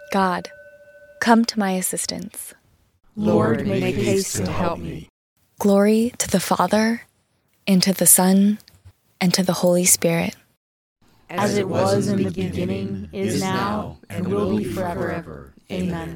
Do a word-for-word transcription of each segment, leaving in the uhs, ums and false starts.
God, come to my assistance. Lord, make haste to help me. Glory to the Father, and to the Son, and to the Holy Spirit. As it was in the beginning, is now, and will be forever. Amen.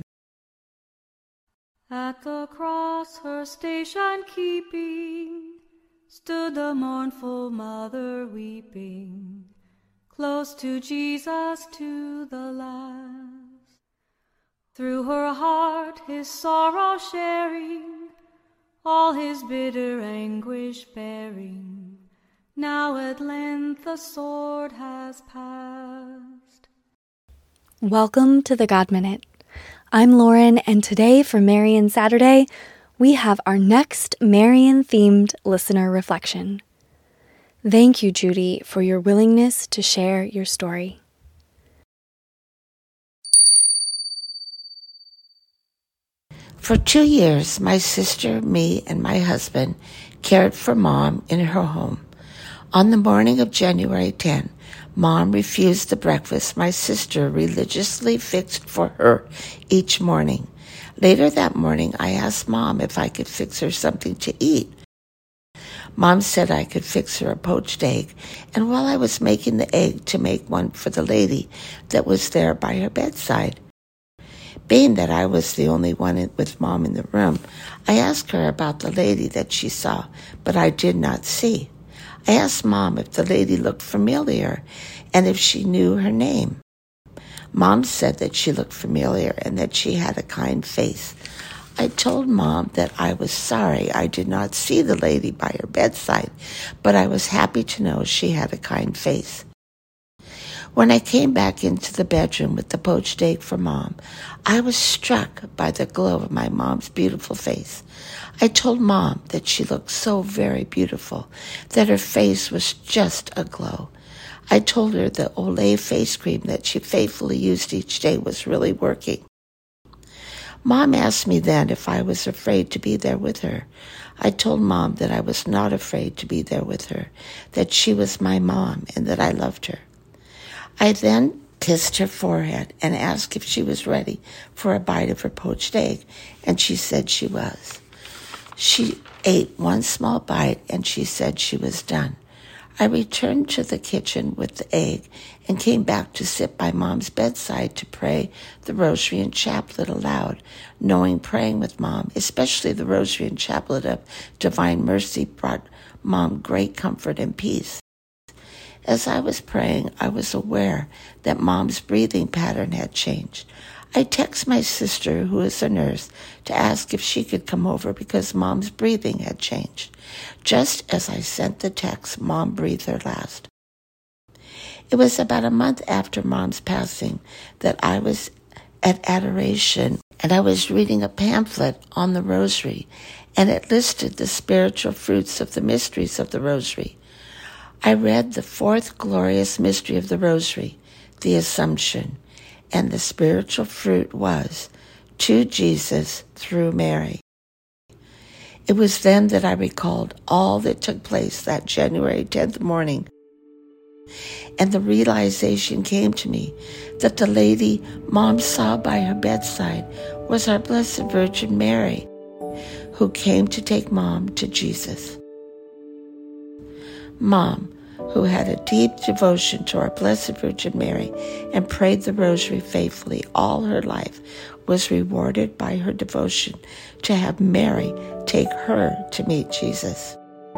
At the cross her station keeping, stood the mournful mother weeping, close to Jesus to the last. Through her heart his sorrow sharing, all his bitter anguish bearing, now at length the sword has passed. Welcome to the God Minute. I'm Lauren, and today for Marian Saturday, we have our next Marian-themed listener reflection. Thank you, Judy, for your willingness to share your story. For two years, my sister, me, and my husband cared for Mom in her home. On the morning of January tenth, Mom refused the breakfast my sister religiously fixed for her each morning. Later that morning, I asked Mom if I could fix her something to eat. Mom said I could fix her a poached egg, and while I was making the egg to make one for the lady that was there by her bedside. Being that I was the only one with Mom in the room, I asked her about the lady that she saw, but I did not see. I asked Mom if the lady looked familiar and if she knew her name. Mom said that she looked familiar and that she had a kind face. I told Mom that I was sorry I did not see the lady by her bedside, but I was happy to know she had a kind face. When I came back into the bedroom with the poached egg for Mom, I was struck by the glow of my Mom's beautiful face. I told Mom that she looked so very beautiful, that her face was just aglow. I told her the Olay face cream that she faithfully used each day was really working. Mom asked me then if I was afraid to be there with her. I told Mom that I was not afraid to be there with her, that she was my mom and that I loved her. I then kissed her forehead and asked if she was ready for a bite of her poached egg, and she said she was. She ate one small bite, and she said she was done. I returned to the kitchen with the egg and came back to sit by Mom's bedside to pray the Rosary and Chaplet aloud, knowing praying with Mom, especially the Rosary and Chaplet of Divine Mercy, brought Mom great comfort and peace. As I was praying, I was aware that Mom's breathing pattern had changed. I texted my sister, who is a nurse, to ask if she could come over because Mom's breathing had changed. Just as I sent the text, Mom breathed her last. It was about a month after Mom's passing that I was at Adoration, and I was reading a pamphlet on the Rosary, and it listed the spiritual fruits of the mysteries of the Rosary. I read the fourth glorious mystery of the Rosary, the Assumption, and the spiritual fruit was to Jesus through Mary. It was then that I recalled all that took place that January tenth morning, and the realization came to me that the lady Mom saw by her bedside was our Blessed Virgin Mary, who came to take Mom to Jesus. Mom, who had a deep devotion to our Blessed Virgin Mary and prayed the Rosary faithfully all her life, was rewarded by her devotion to have Mary take her to meet Jesus.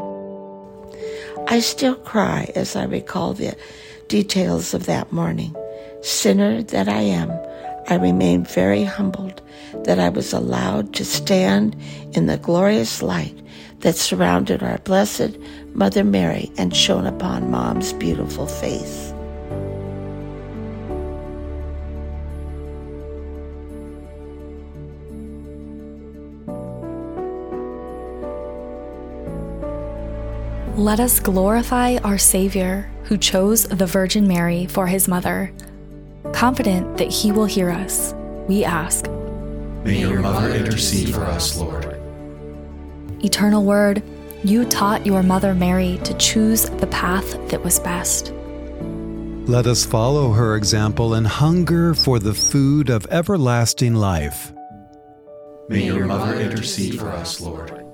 I still cry as I recall the details of that morning. Sinner that I am, I remain very humbled that I was allowed to stand in the glorious light that surrounded our Blessed Mother Mary and shone upon Mom's beautiful face. Let us glorify our Savior, who chose the Virgin Mary for his mother. Confident that he will hear us, we ask, May your mother intercede for us, Lord. Eternal Word, you taught your mother Mary to choose the path that was best. Let us follow her example and hunger for the food of everlasting life. May your mother intercede for us, Lord.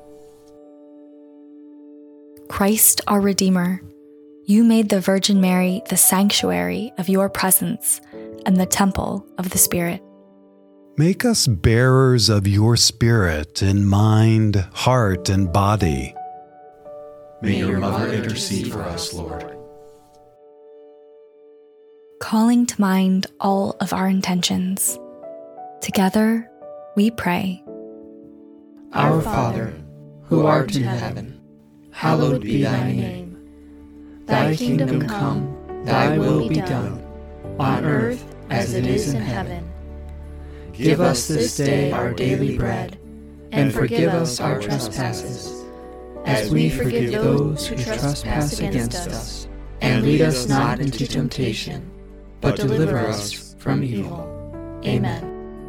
Christ, our Redeemer, you made the Virgin Mary the sanctuary of your presence and the temple of the Spirit. Make us bearers of your Spirit in mind, heart, and body. May your mother intercede for us, Lord. Calling to mind all of our intentions, together we pray. Our Father, who art in heaven, hallowed be thy name. Thy kingdom come, thy will be done, on earth as it is in heaven. Give us this day our daily bread, and forgive us our trespasses, as we forgive those who trespass against us. And lead us not into temptation, but deliver us from evil. Amen.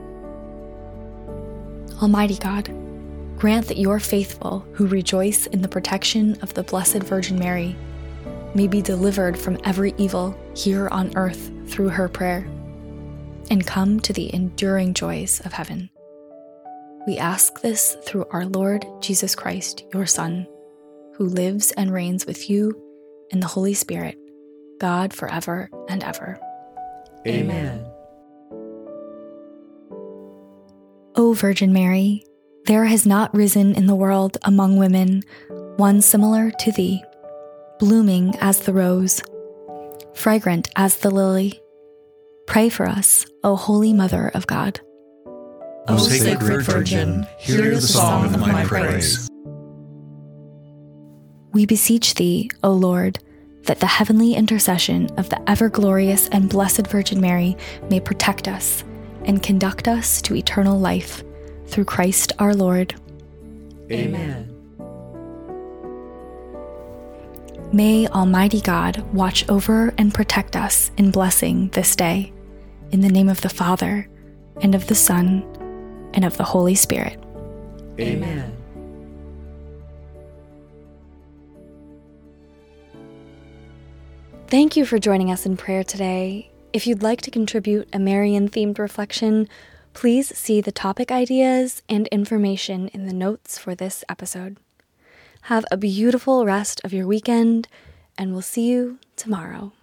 Almighty God, grant that your faithful who rejoice in the protection of the Blessed Virgin Mary may be delivered from every evil here on earth through her prayer, and come to the enduring joys of heaven. We ask this through our Lord Jesus Christ, your Son, who lives and reigns with you in the Holy Spirit, God forever and ever. Amen. O Virgin Mary, there has not risen in the world among women one similar to thee, blooming as the rose, fragrant as the lily. Pray for us, O Holy Mother of God. O Sacred Virgin, hear the song of my praise. We beseech thee, O Lord, that the heavenly intercession of the ever-glorious and blessed Virgin Mary may protect us and conduct us to eternal life, through Christ our Lord. Amen. May Almighty God watch over and protect us in blessing this day, in the name of the Father, and of the Son, and of the Holy Spirit. Amen. Thank you for joining us in prayer today. If you'd like to contribute a Marian-themed reflection, please see the topic ideas and information in the notes for this episode. Have a beautiful rest of your weekend, and we'll see you tomorrow.